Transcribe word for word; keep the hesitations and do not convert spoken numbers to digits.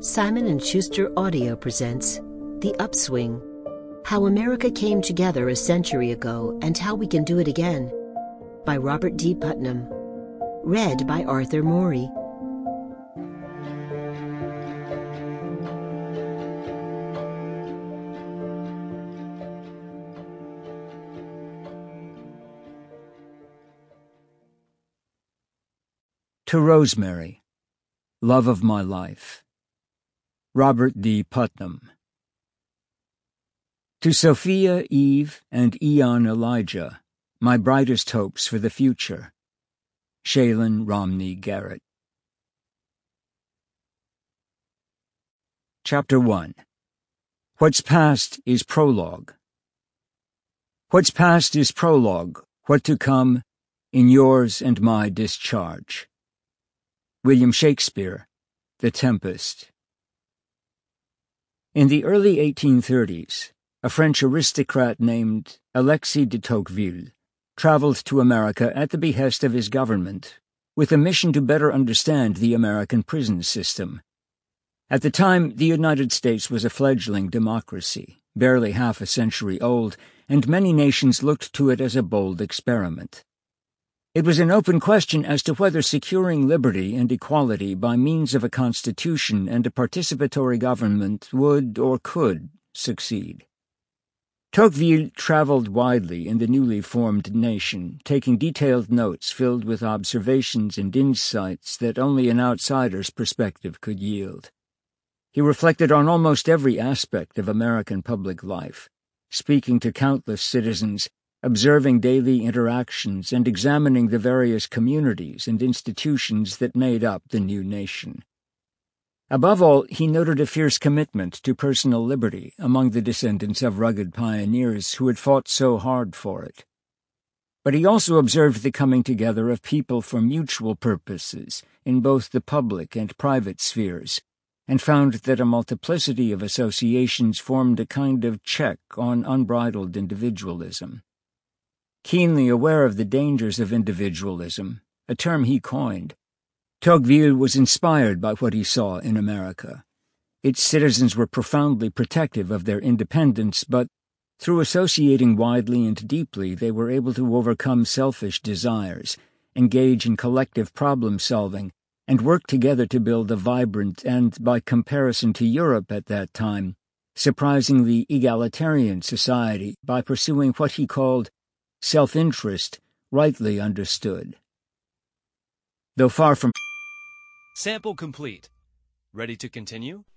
Simon and Schuster Audio presents The Upswing: How America Came Together a Century Ago and How We Can Do It Again, by Robert D. Putnam. Read by Arthur Morey. To Rosemary, Love of My Life. Robert D. Putnam. To Sophia, Eve, and Eon Elijah, my brightest hopes for the future. Shaylin Romney Garrett. Chapter one. What's Past is Prologue. What's past is prologue, what to come, in yours and my discharge. William Shakespeare, The Tempest. In the early eighteen thirties, a French aristocrat named Alexis de Tocqueville traveled to America at the behest of his government, with a mission to better understand the American prison system. At the time, the United States was a fledgling democracy, barely half a century old, and many nations looked to it as a bold experiment. It was an open question as to whether securing liberty and equality by means of a constitution and a participatory government would or could succeed. Tocqueville traveled widely in the newly formed nation, taking detailed notes filled with observations and insights that only an outsider's perspective could yield. He reflected on almost every aspect of American public life, speaking to countless citizens, observing daily interactions, and examining the various communities and institutions that made up the new nation. Above all, he noted a fierce commitment to personal liberty among the descendants of rugged pioneers who had fought so hard for it. But he also observed the coming together of people for mutual purposes in both the public and private spheres, and found that a multiplicity of associations formed a kind of check on unbridled individualism. Keenly aware of the dangers of individualism, a term he coined, Tocqueville was inspired by what he saw in America. Its citizens were profoundly protective of their independence, but through associating widely and deeply, they were able to overcome selfish desires, engage in collective problem-solving, and work together to build a vibrant and, by comparison to Europe at that time, surprisingly egalitarian society by pursuing what he called self-interest, rightly understood. Though far from... Sample complete. Ready to continue?